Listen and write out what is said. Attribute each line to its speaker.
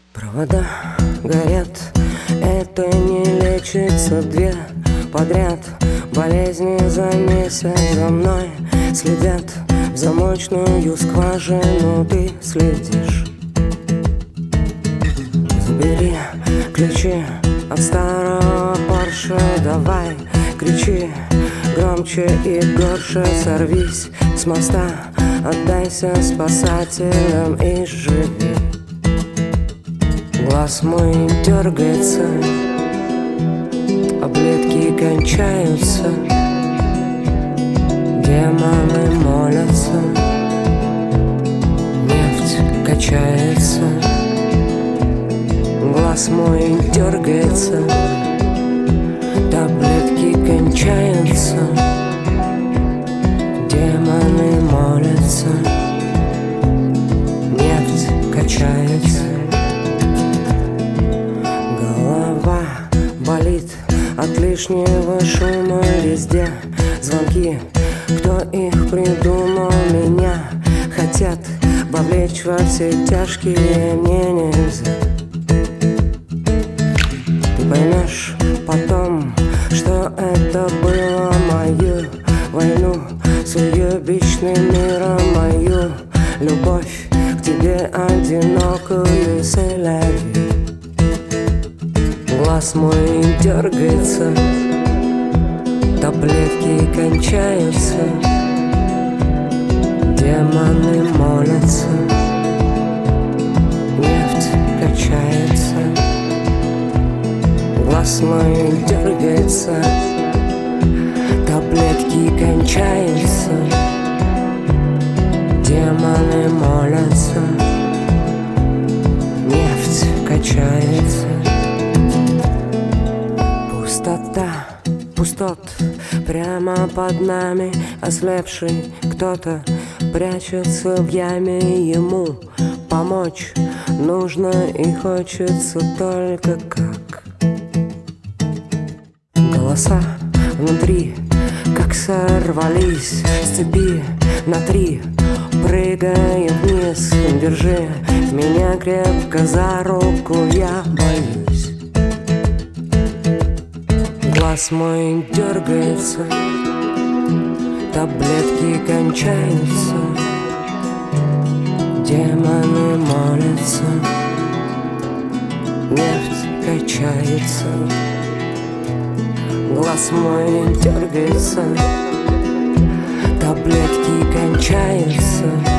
Speaker 1: Провода горят, это не лечится. Две подряд болезни за месяц за мной следят. В замочную скважину ты следишь. Забери ключи от старого Порше, давай кричи громче и горше. Сорвись с моста, отдайся спасателям и живи. Глаз мой дергается, таблетки кончаются, демоны молятся, нефть качается. Глаз мой дергается, таблетки кончаются, демоны молятся, нефть качается. Голова болит от лишнего шума везде. Звонки, кто их придумал, меня хотят вовлечь во все тяжкие, мне нельзя. Ты поймешь потом, что это было мою войну с уебищным миром, мою любовь к тебе одинокую селяви. Глаз мой дергается, таблетки кончаются, демоны молятся, нефть качается. Глаз мой дергается, таблетки кончаются, демоны молятся, нефть качается. Пустота, пустот прямо под нами. Ослепший кто-то прячется в яме. Ему помочь нужно и хочется только как. Голоса внутри как сорвались с цепи на 3, прыгая вниз. Держи меня крепко за руку, я боюсь. Глаз мой дергается, таблетки кончаются, демоны молятся, нефть качается. Глаз мой дергается, таблетки кончаются,